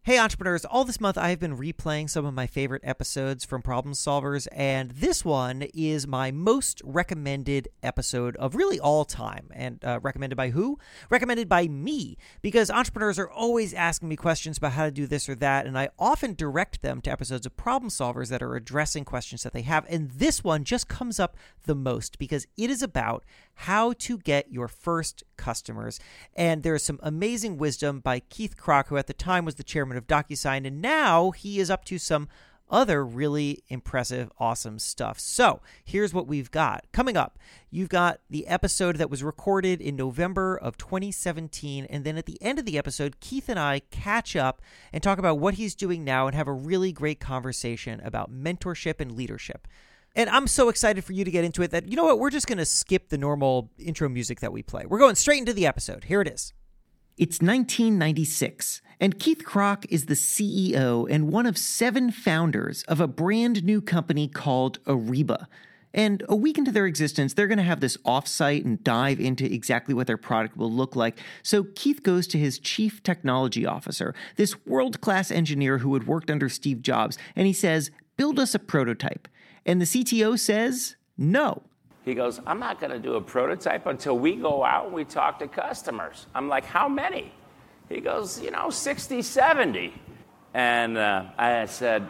Hey entrepreneurs, all this month I have been replaying some of my favorite episodes from Problem Solvers, and this one is my most recommended episode of really all time. And recommended by who? Recommended by me, because entrepreneurs are always asking me questions about how to do this or that, and I often direct them to episodes of Problem Solvers that are addressing questions that they have, and this one just comes up the most because it is about how to get your first customers. And there is some amazing wisdom by Keith Krach, who at the time was the chairman of DocuSign, and now he is up to some other really impressive, awesome stuff. So here's what we've got. Coming up, you've got the episode that was recorded in November of 2017, and then at the end of the episode, Keith and I catch up and talk about what he's doing now and have a really great conversation about mentorship and leadership. And I'm so excited for you to get into it that, you know what, we're just going to skip the normal intro music that we play. We're going straight into the episode. Here it is. It's 1996, and Keith Krach is the CEO and one of 7 founders of a brand new company called Ariba. And a week into their existence, they're going to have this offsite and dive into exactly what their product will look like. So Keith goes to his chief technology officer, this world-class engineer who had worked under Steve Jobs, and he says, "Build us a prototype." And the CTO says, no. He goes, "I'm not going to do a prototype until we go out and we talk to customers." I'm like, "How many?" He goes, 60, 70. And I said,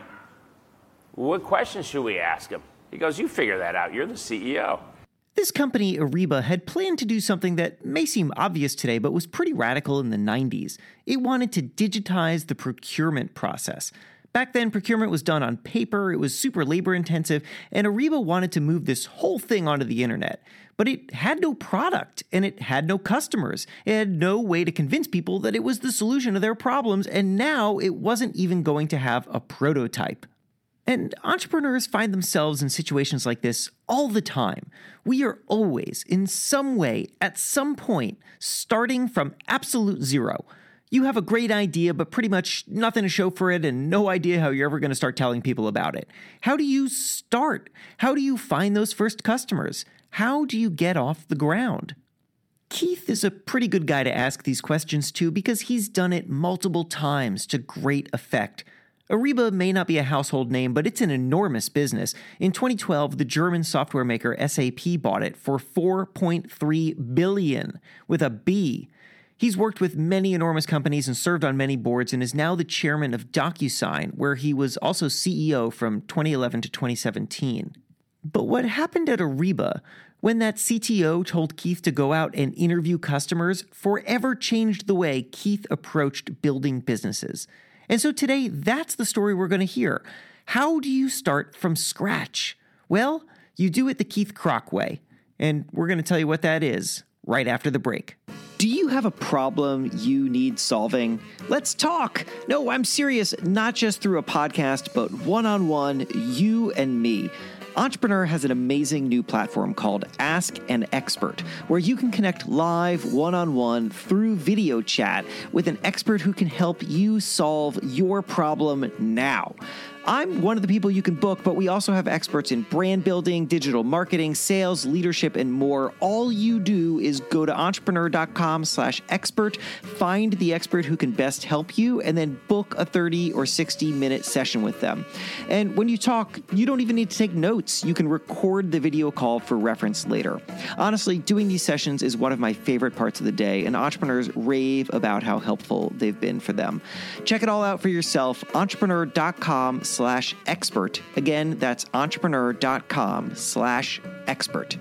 "What questions should we ask him?" He goes, "You figure that out. You're the CEO." This company, Ariba, had planned to do something that may seem obvious today, but was pretty radical in the 90s. It wanted to digitize the procurement process. Back then, procurement was done on paper, it was super labor-intensive, and Ariba wanted to move this whole thing onto the internet. But it had no product, and it had no customers. It had no way to convince people that it was the solution to their problems, and now it wasn't even going to have a prototype. And entrepreneurs find themselves in situations like this all the time. We are always, in some way, at some point, starting from absolute zero. You have a great idea, but pretty much nothing to show for it and no idea how you're ever going to start telling people about it. How do you start? How do you find those first customers? How do you get off the ground? Keith is a pretty good guy to ask these questions to because he's done it multiple times to great effect. Ariba may not be a household name, but it's an enormous business. In 2012, the German software maker SAP bought it for $4.3 billion, with a B. He's worked with many enormous companies and served on many boards and is now the chairman of DocuSign, where he was also CEO from 2011 to 2017. But what happened at Ariba, when that CTO told Keith to go out and interview customers, forever changed the way Keith approached building businesses. And so today, that's the story we're going to hear. How do you start from scratch? Well, you do it the Keith Krach way. And we're going to tell you what that is right after the break. Do you have a problem you need solving? Let's talk. No, I'm serious, not just through a podcast, but one-on-one, you and me. Entrepreneur has an amazing new platform called Ask an Expert, where you can connect live one-on-one through video chat with an expert who can help you solve your problem now. I'm one of the people you can book, but we also have experts in brand building, digital marketing, sales, leadership, and more. All you do is go to entrepreneur.com/expert, find the expert who can best help you, and then book a 30 or 60-minute session with them. And when you talk, you don't even need to take notes. You can record the video call for reference later. Honestly, doing these sessions is one of my favorite parts of the day, and entrepreneurs rave about how helpful they've been for them. Check it all out for yourself, entrepreneur.com/expert. Again, that's entrepreneur.com/expert.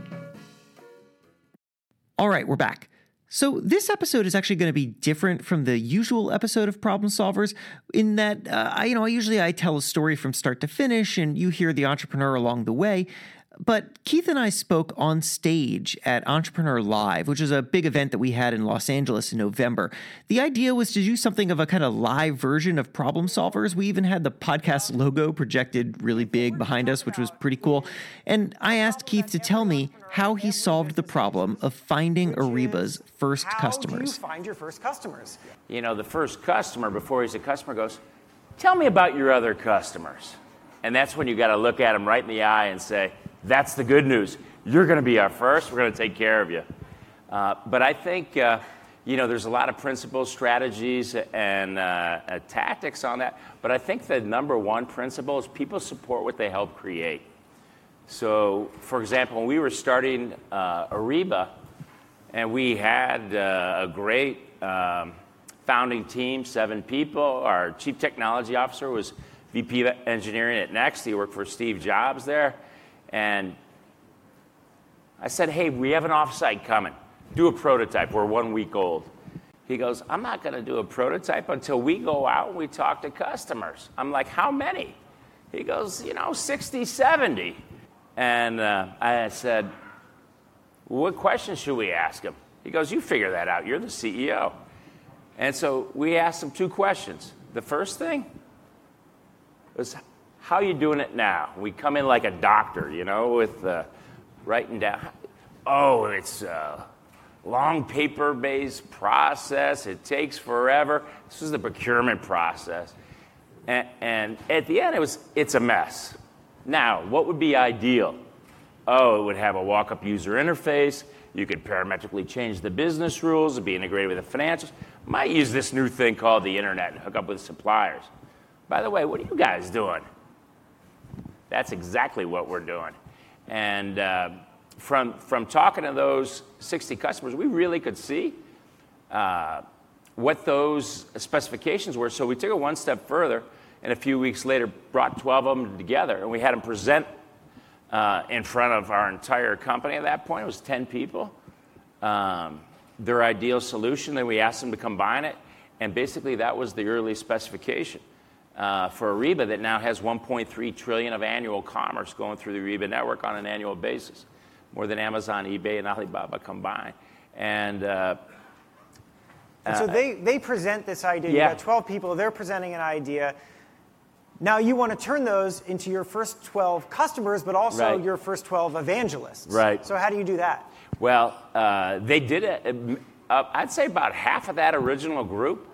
All right, we're back. So this episode is actually going to be different from the usual episode of Problem Solvers in that, I usually tell a story from start to finish and you hear the entrepreneur along the way. But Keith and I spoke on stage at Entrepreneur Live, which is a big event that we had in Los Angeles in November. The idea was to do something of a kind of live version of Problem Solvers. We even had the podcast logo projected really big behind us, which was pretty cool. And I asked Keith to tell me how he solved the problem of finding Ariba's first customers. How do you find your first customers? The first customer, before he's a customer, goes, "Tell me about your other customers." And that's when you got to look at him right in the eye and say, "That's the good news. You're going to be our first. We're going to take care of you." But I think, there's a lot of principles, strategies, and tactics on that. But I think the number one principle is people support what they help create. So, for example, when we were starting Ariba, and we had a great founding team, 7 people. Our chief technology officer was VP of engineering at Next. He worked for Steve Jobs there. And I said, hey, we have an offsite coming. Do a prototype. We're 1 week old. He goes, I'm not going to do a prototype until we go out and we talk to customers. I'm like, how many? He goes, 60, 70. And I said, what questions should we ask him? He goes, you figure that out. You're the CEO. And so we asked him 2 questions. The first thing was, how are you doing it now? We come in like a doctor, with writing down. Oh, it's a long paper-based process. It takes forever. This is the procurement process. And at the end, it's a mess. Now, what would be ideal? Oh, it would have a walk-up user interface. You could parametrically change the business rules. It'd be integrated with the financials. Might use this new thing called the internet and hook up with suppliers. By the way, what are you guys doing? That's exactly what we're doing. And from talking to those 60 customers, we really could see what those specifications were. So we took it one step further, and a few weeks later brought 12 of them together, and we had them present in front of our entire company at that point. It was 10 people. Their ideal solution, then we asked them to combine it, and basically that was the early specification for Ariba that now has 1.3 trillion of annual commerce going through the Ariba network on an annual basis, more than Amazon, eBay, and Alibaba combined. And so they present this idea. Yeah. You've got 12 people. They're presenting an idea. Now you want to turn those into your first 12 customers, but also Right. your first 12 evangelists. Right. So how do you do that? Well, they did it. I'd say about half of that original group,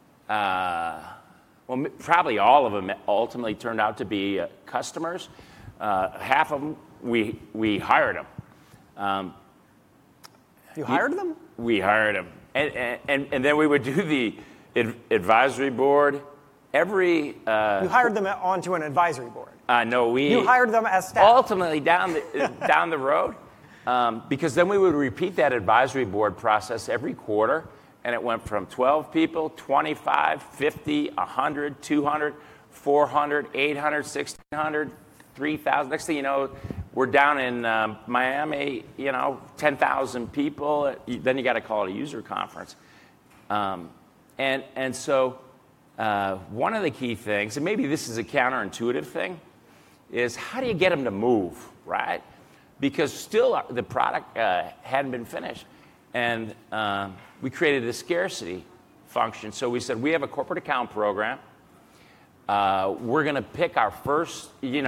probably all of them ultimately turned out to be customers. Half of them, we hired them. You hired them? We hired them. And then we would do the advisory board. You hired them onto an advisory board. No, You hired them as staff. Ultimately, down the road, because then we would repeat that advisory board process every quarter, and it went from 12 people, 25, 50, 100, 200, 400, 800, 1,600, 3,000. Next thing you know, we're down in Miami, 10,000 people. Then you got to call it a user conference. And so one of the key things, and maybe this is a counterintuitive thing, is how do you get them to move, right? Because still the product hadn't been finished. And we created a scarcity function. So we said, we have a corporate account program. We're going to pick our first,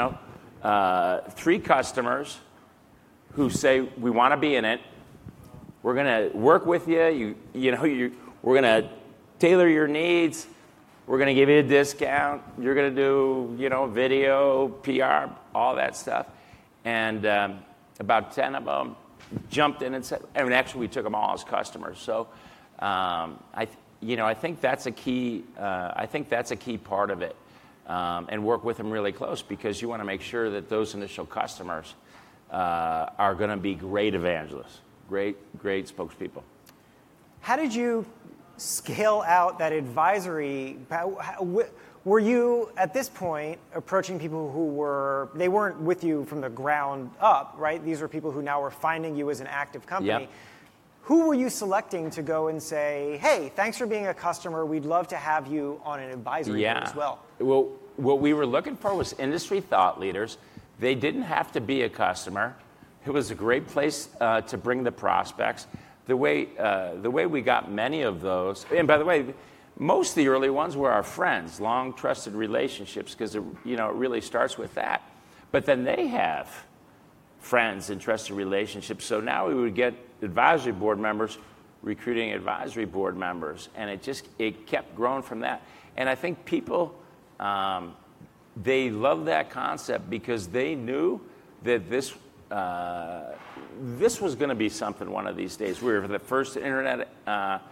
3 customers who say, we want to be in it. We're going to work with you. We're going to tailor your needs. We're going to give you a discount. You're going to do, video, PR, all that stuff. And about 10 of them jumped in and said, and actually we took them all as customers. So I think that's a key. I think that's a key part of it, and work with them really close, because you want to make sure that those initial customers are going to be great evangelists, great spokespeople. How did you scale out that advisory? Were you, at this point, approaching people who they weren't with you from the ground up, right? These were people who now were finding you as an active company. Yep. Who were you selecting to go and say, hey, thanks for being a customer. We'd love to have you on an advisory board as well? Well, what we were looking for was industry thought leaders. They didn't have to be a customer. It was a great place to bring the prospects. The way we got many of those, and by the way, most of the early ones were our friends, long trusted relationships, because it really starts with that. But then they have friends and trusted relationships. So now we would get advisory board members recruiting advisory board members, and it kept growing from that. And I think people they love that concept because they knew that this was going to be something one of these days. We were the first internet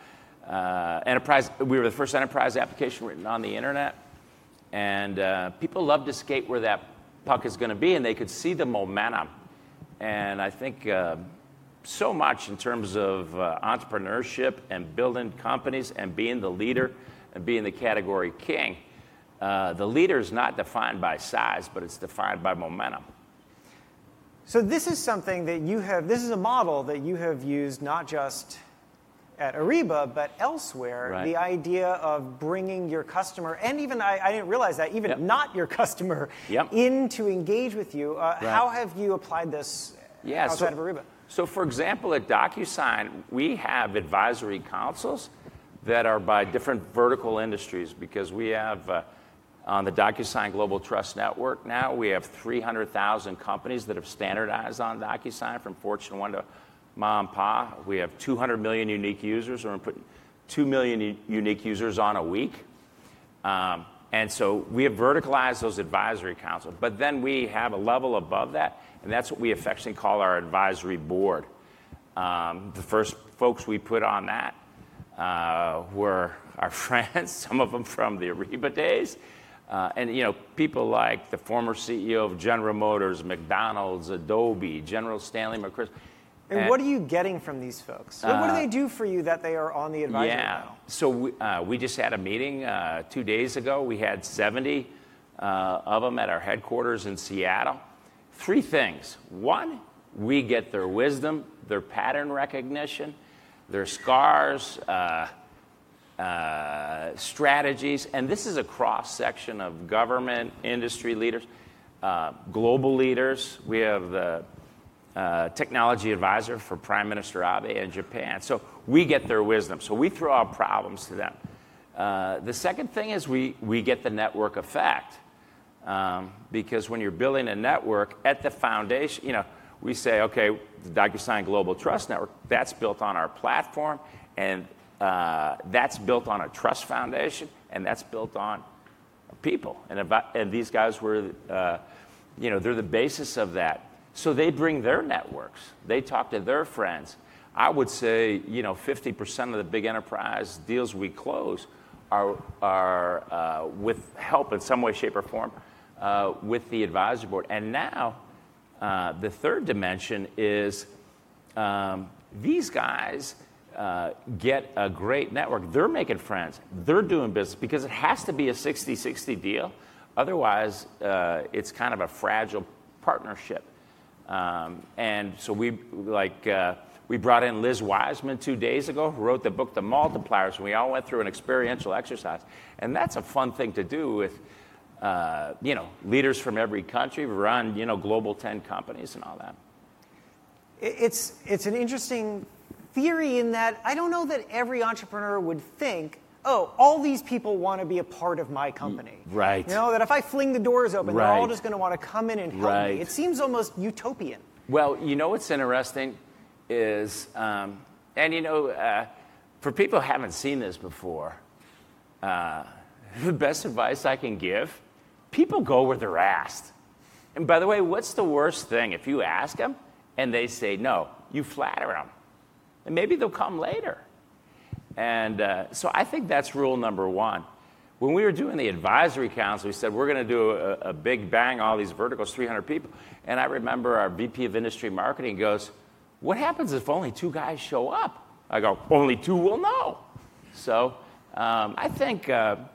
enterprise. We were the first enterprise application written on the internet, and people love to skate where that puck is going to be, and they could see the momentum. And I think so much in terms of entrepreneurship and building companies and being the leader and being the category king. The leader is not defined by size, but it's defined by momentum. So this is something that this is a model that you have used not just at Ariba, but elsewhere. Right. The idea of bringing your customer, and even, I didn't realize that, even not your customer, in to engage with you. How have you applied this outside of Ariba? So for example, at DocuSign, we have advisory councils that are by different vertical industries, because we have, on the DocuSign Global Trust Network now, we have 300,000 companies that have standardized on DocuSign, from Fortune 1 to mom and pop. We have 200 million unique users. We're putting 2 million unique users on a week. And so we have verticalized those advisory councils. But then we have a level above that, and that's what we affectionately call our advisory board. The first folks we put on that were our friends, some of them from the Ariba days. And, you know, people like the former CEO of General Motors, McDonald's, Adobe, General Stanley McChrystal. And what are you getting from these folks? What do they do for you that they are on the advisory panel? So we just had a meeting 2 days ago. We had 70 of them at our headquarters in Seattle. 3 things. One, we get their wisdom, their pattern recognition, their scars, strategies, and this is a cross-section of government, industry leaders, global leaders. We have the technology advisor for Prime Minister Abe in Japan. So we get their wisdom. So we throw out problems to them. The second thing is we get the network effect. Because when you're building a network at the foundation, you know, we say, okay, the DocuSign Global Trust Network, that's built on our platform, and that's built on a trust foundation, and that's built on people. And these guys were, you know, they're the basis of that. So they bring their networks. They talk to their friends. I would say, you know, 50% of the big enterprise deals we close are with help in some way, shape, or form with the advisory board. And now the third dimension is these guys get a great network. They're making friends. They're doing business, because it has to be a 60-60 deal. Otherwise, it's kind of a fragile partnership. And so we brought in Liz Wiseman 2 days ago, who wrote the book, The Multipliers, and we all went through an experiential exercise. And that's a fun thing to do with, you know, leaders from every country. We run, you know, global 10 companies and all that. It's an interesting theory in that I don't know that every entrepreneur would think, oh, all these people want to be a part of my company. Right. You know, that if I fling the doors open, they're all just going to want to come in and help me. It seems almost utopian. Well, you know what's interesting is, and you know, for people who haven't seen this before, the best advice I can give, people go where they're asked. And by the way, what's the worst thing? If you ask them and they say no, you flatter them. And maybe they'll come later. And so I think that's rule number one. When we were doing the advisory council, we said, we're going to do a big bang, all these verticals, 300 people. And I remember our VP of Industry Marketing goes, what happens if only 2 guys show up? I go, only 2 will know. So I think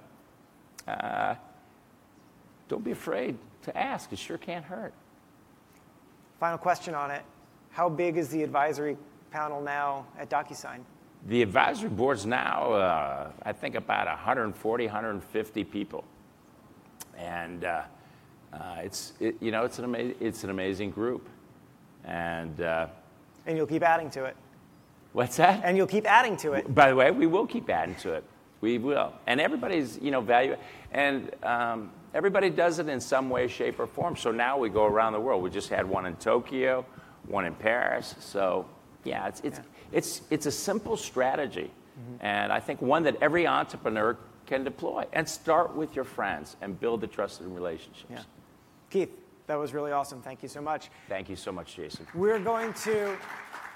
don't be afraid to ask. It sure can't hurt. Final question on it. How big is the advisory panel now at DocuSign? The advisory board's now, I think, about 140, 150 people. And it's an amazing group. And you'll keep adding to it. What's that? And you'll keep adding to it. By the way, we will keep adding to it. We will. And everybody's, you know, value. And everybody does it in some way, shape, or form. So now we go around the world. We just had one in Tokyo, one in Paris. So, yeah, it's a simple strategy. Mm-hmm. And I think one that every entrepreneur can deploy. And start with your friends and build the trusted relationships. Yeah. Keith, that was really awesome. Thank you so much. Thank you so much, Jason. We're going to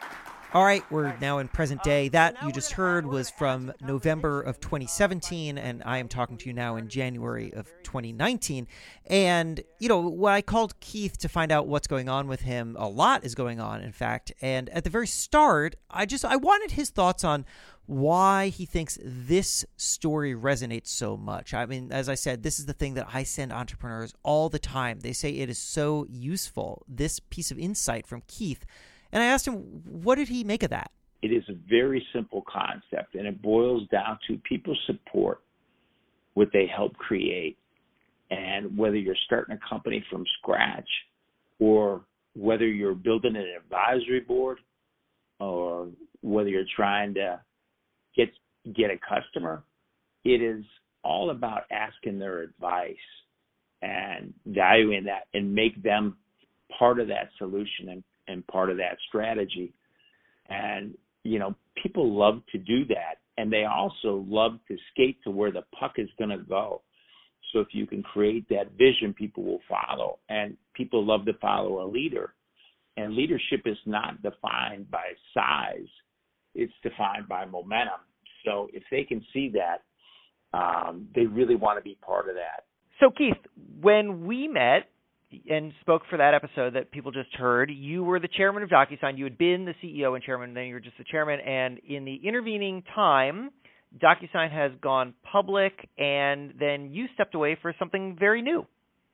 All right, we're now in present day. That you just heard was from November of 2017, and I am talking to you now in January of 2019. And, when I called Keith to find out what's going on with him, a lot is going on, in fact. And at the very start, I wanted his thoughts on why he thinks this story resonates so much. I mean, as I said, this is the thing that I send entrepreneurs all the time. They say it is so useful, this piece of insight from Keith. And I asked him, what did he make of that? It is a very simple concept, and it boils down to people support what they help create. And whether you're starting a company from scratch or whether you're building an advisory board or whether you're trying to get a customer, it is all about asking their advice and valuing that and make them part of that solution and part of that strategy. And, people love to do that. And they also love to skate to where the puck is going to go. So if you can create that vision, people will follow. And people love to follow a leader. And leadership is not defined by size. It's defined by momentum. So if they can see that, they really want to be part of that. So, Keith, when we met and spoke for that episode that people just heard, you were the chairman of DocuSign. You had been the CEO and chairman, and then you were just the chairman. And in the intervening time, DocuSign has gone public, and then you stepped away for something very new.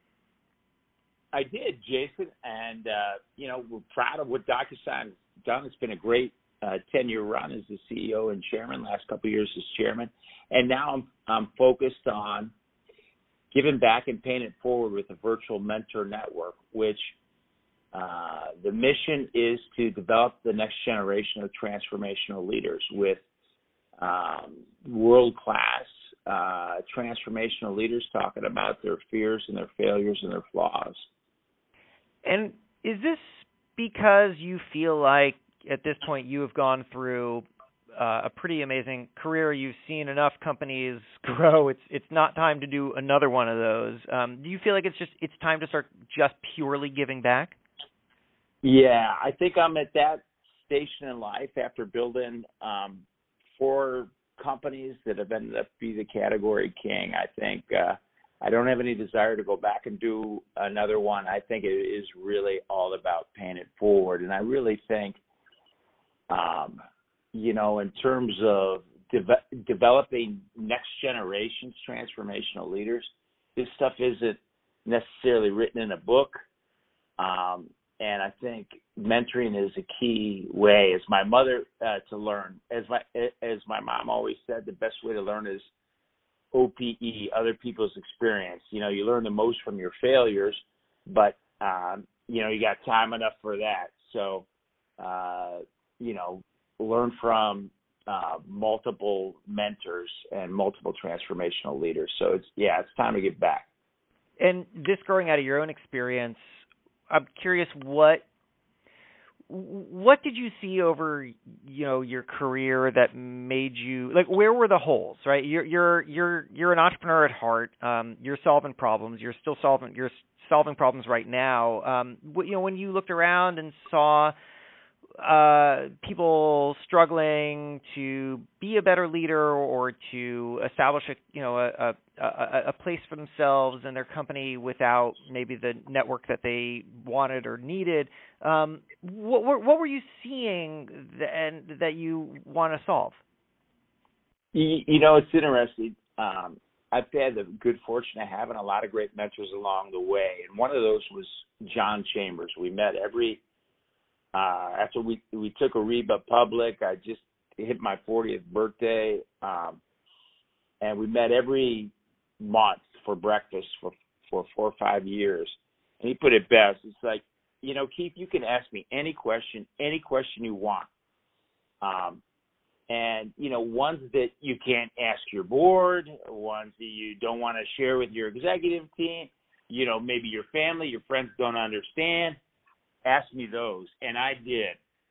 I did, Jason, and, we're proud of what DocuSign has done. It's been a great 10-year run as the CEO and chairman, last couple of years as chairman. And now I'm focused on giving back and paying it forward with the Virtual Mentor Network, which the mission is to develop the next generation of transformational leaders with world-class transformational leaders talking about their fears and their failures and their flaws. And is this because you feel like at this point you have gone through a pretty amazing career? You've seen enough companies grow. It's not time to do another one of those. Do you feel like it's time to start just purely giving back? Yeah, I think I'm at that station in life after building 4 companies that have ended up being the category king. I think I don't have any desire to go back and do another one. I think it is really all about paying it forward. And I really think, in terms of developing next generation's transformational leaders, this stuff isn't necessarily written in a book. And I think mentoring is a key way, as my mother, to learn. As my mom always said, the best way to learn is OPE, other people's experience. You learn the most from your failures, but, you got time enough for that. So, learn from multiple mentors and multiple transformational leaders. So it's time to give back. And this growing out of your own experience, I'm curious, what did you see over your career that made you, like, where were the holes? Right, you're an entrepreneur at heart. You're solving problems. You're solving problems right now. When you looked around and saw people struggling to be a better leader or to establish a place for themselves and their company without maybe the network that they wanted or needed, what were you seeing that you want to solve? It's interesting. I've had the good fortune of having a lot of great mentors along the way, and one of those was John Chambers. We met after we took Ariba public. I just hit my 40th birthday, and we met every month for breakfast for 4 or 5 years. And he put it best. It's like, Keith, you can ask me any question you want. And, ones that you can't ask your board, ones that you don't want to share with your executive team, maybe your family, your friends don't understand. Ask me those, and I did,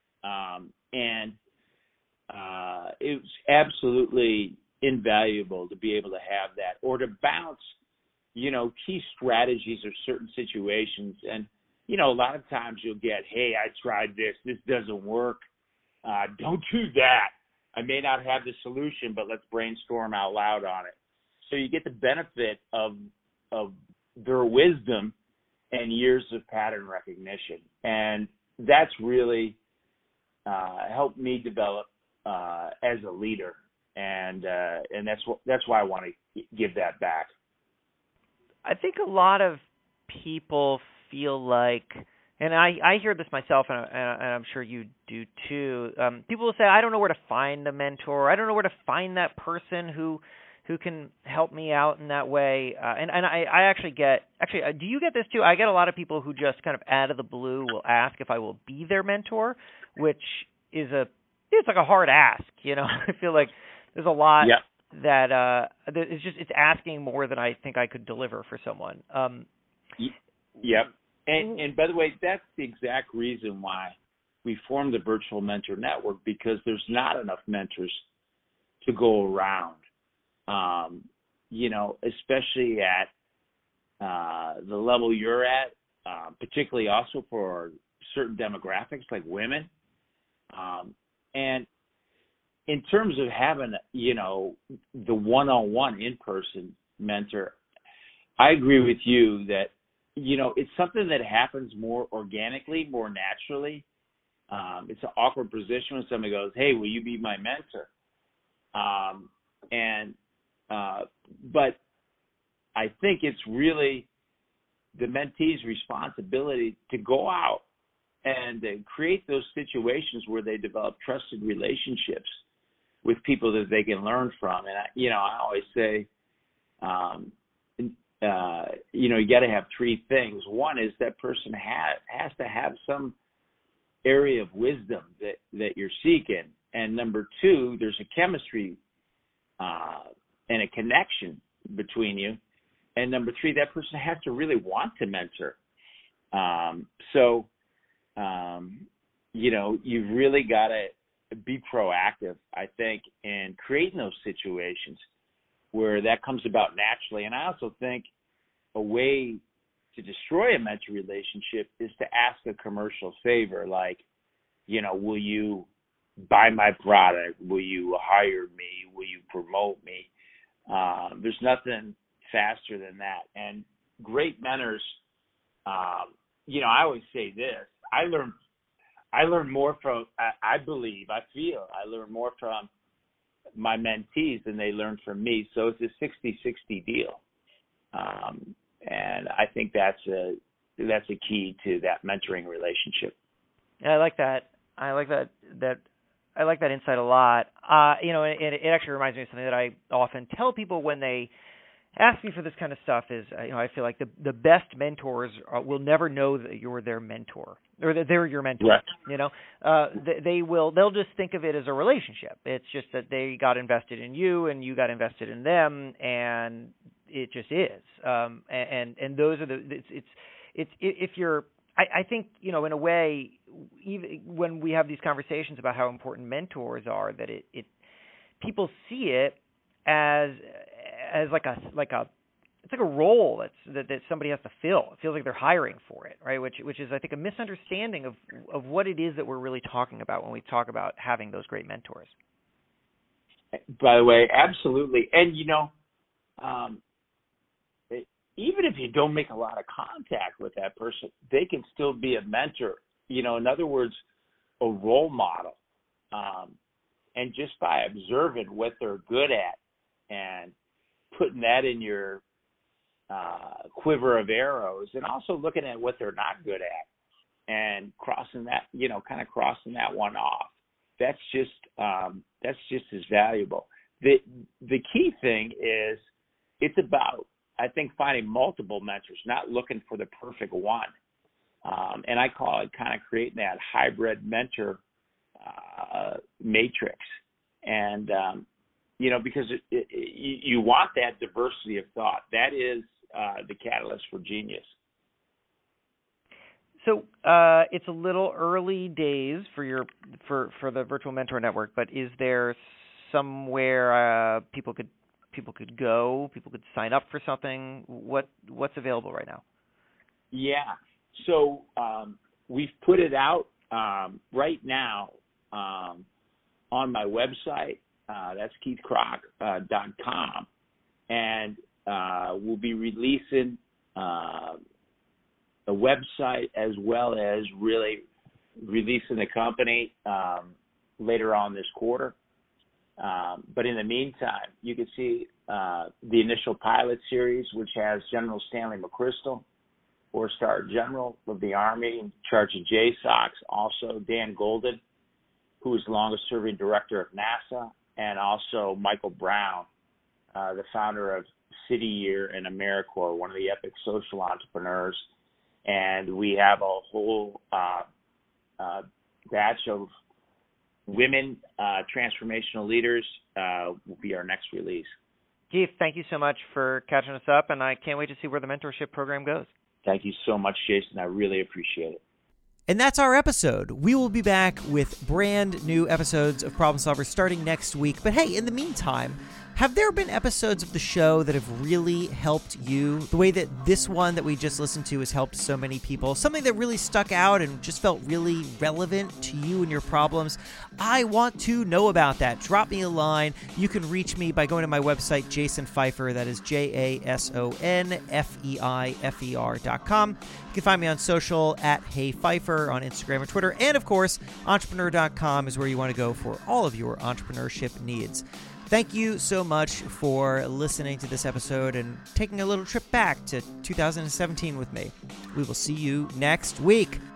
it was absolutely invaluable to be able to have that, or to bounce, key strategies or certain situations. And a lot of times you'll get, hey, I tried this doesn't work. don't do that. I may not have the solution, but let's brainstorm out loud on it. So you get the benefit of their wisdom and years of pattern recognition. And that's really helped me develop as a leader. And that's why I want to give that back. I think a lot of people feel like, and I hear this myself, and I'm sure you do too. People will say, I don't know where to find a mentor. I don't know where to find that person who can help me out in that way. And I actually do you get this too? I get a lot of people who just kind of out of the blue will ask if I will be their mentor, which is it's like a hard ask. I feel like there's a lot that it's asking more than I think I could deliver for someone. Yep. And by the way, that's the exact reason why we formed the Virtual Mentor Network, because there's not enough mentors to go around. Especially at the level you're at, particularly also for certain demographics like women. And in terms of having, the one-on-one in-person mentor, I agree with you that, it's something that happens more organically, more naturally. It's an awkward position when somebody goes, hey, will you be my mentor? But I think it's really the mentee's responsibility to go out and create those situations where they develop trusted relationships with people that they can learn from. And I always say, you got to have three things. One is that person has to have some area of wisdom that you're seeking. And number two, there's a chemistry and a connection between you. And number three, that person has to really want to mentor. You've really got to be proactive, I think, in creating those situations where that comes about naturally. And I also think a way to destroy a mentor relationship is to ask a commercial favor, like, will you buy my product? Will you hire me? Will you promote me? There's nothing faster than that. And great mentors, I always say this, I learn more from, I learn more from my mentees than they learn from me. So it's a 60-60 deal. And I think that's a key to that mentoring relationship. Yeah, I like that. I like that insight a lot. It actually reminds me of something that I often tell people when they ask me for this kind of stuff is, I feel like the best mentors will never know that you're their mentor or that they're your mentor. Right. They'll just think of it as a relationship. It's just that they got invested in you and you got invested in them, and it just is. And those are if you're, I think, in a way, even when we have these conversations about how important mentors are, that it people see it as it's like a role that somebody has to fill. It feels like they're hiring for it, right? Which is, I think, a misunderstanding of what it is that we're really talking about when we talk about having those great mentors. By the way, absolutely. And even if you don't make a lot of contact with that person, they can still be a mentor. In other words, a role model. And just by observing what they're good at and putting that in your quiver of arrows, and also looking at what they're not good at and crossing that, kind of crossing that one off. That's just as valuable. The key thing is it's about, I think, finding multiple mentors, not looking for the perfect one. And I call it kind of creating that hybrid mentor matrix. And, because you want that diversity of thought. That is the catalyst for genius. So it's a little early days for the Virtual Mentor Network, but is there somewhere people could go, people could sign up for something? What's available right now? Yeah. So we've put it out right now. on my website. That's keithkrach.com. And we'll be releasing a website as well as really releasing the company later on this quarter. But in the meantime, you can see the initial pilot series, which has General Stanley McChrystal, 4-star General of the Army in charge of JSOX, also Dan Golden, who is the longest-serving director of NASA, and also Michael Brown, the founder of City Year and AmeriCorps, one of the epic social entrepreneurs. And we have a whole batch of women transformational leaders will be our next release. Keith, thank you so much for catching us up, and I can't wait to see where the mentorship program goes. Thank you so much, Jason. I really appreciate it. And that's our episode. We will be back with brand new episodes of Problem Solvers starting next week. But hey, in the meantime, have there been episodes of the show that have really helped you the way that this one that we just listened to has helped so many people? Something that really stuck out and just felt really relevant to you and your problems? I want to know about that. Drop me a line. You can reach me by going to my website, Jason Feifer. That is JasonFeifer.com. You can find me on social at Hey Feifer on Instagram and Twitter. And of course, entrepreneur.com is where you want to go for all of your entrepreneurship needs. Thank you so much for listening to this episode and taking a little trip back to 2017 with me. We will see you next week.